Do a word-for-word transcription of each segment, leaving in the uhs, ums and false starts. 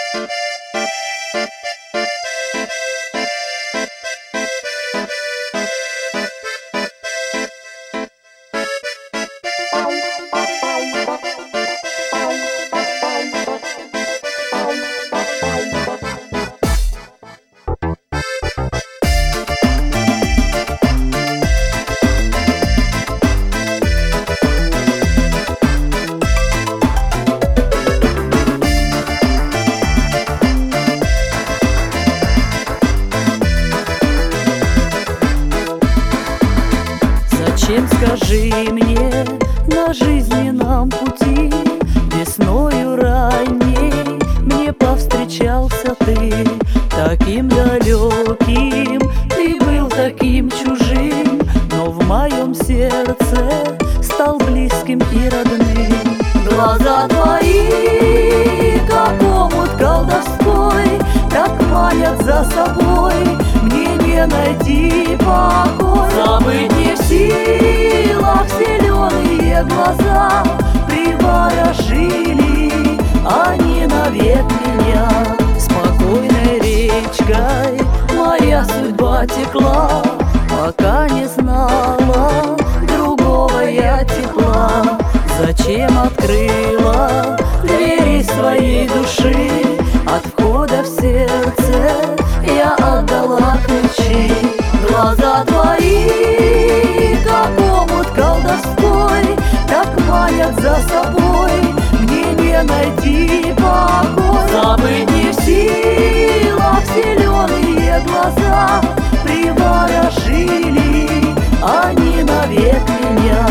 Зачем, скажи мне, на жизненном пути весною ранней мне повстречался ты? Таким далеким, ты был таким чужим, но в моем сердце стал близким и родным. Глаза твои, как омут колдовской, так манят за собой, мне не найти покой. Забыть не в силах зеленые глаза, приворожили они навек меня. Спокойной речкой моя судьба текла, пока не знала другого я тепла. Зачем открыла двери своей души, от входа в сердце я отдала ключи. Глаза твои, как омут колдовской, так манят за собой, мне не найти покой. Забыть не в силах зеленые глаза, приворожили они навек меня.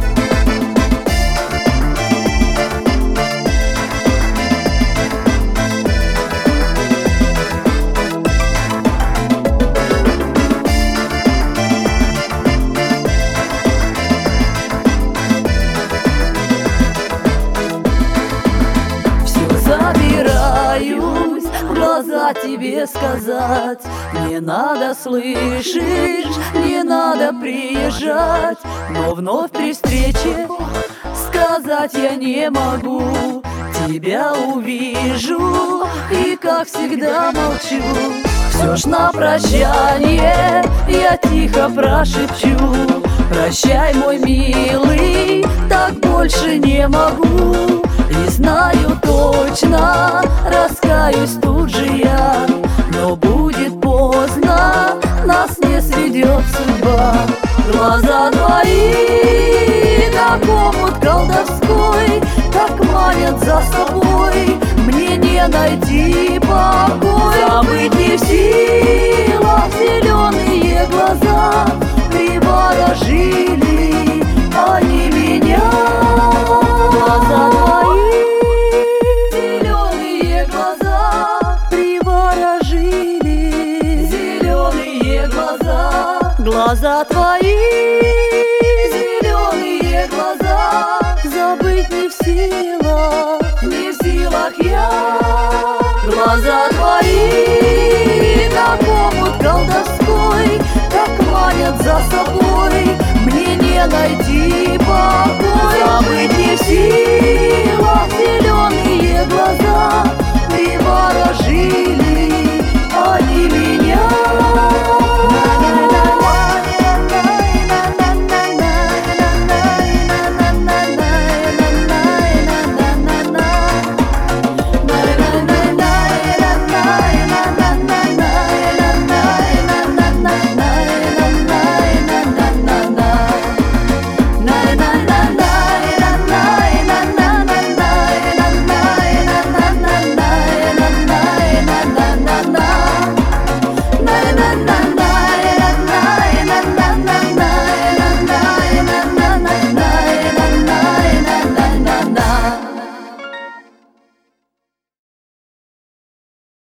Собираюсь в глаза тебе сказать, не надо, слышишь, не надо приезжать, но вновь при встрече сказать я не могу. Тебя увижу и, как всегда, молчу. Все ж на прощание я тихо прошепчу: прощай, мой милый, так больше не могу. И знаю точно, раскаюсь тут же я, но будет поздно, нас не сведет судьба. Глаза твои, как омут колдовской, так манят за собой, мне не найти покой. Забыть не в силах зеленые глаза, приворожили они меня. Глаза твои, зеленые глаза, приворожили, зеленые глаза. Глаза твои, зеленые глаза, забыть не в силах, не в силах я. Глаза твои, как омут колдовской, так манят за собой, мне не найти покой. Забыть не в силах.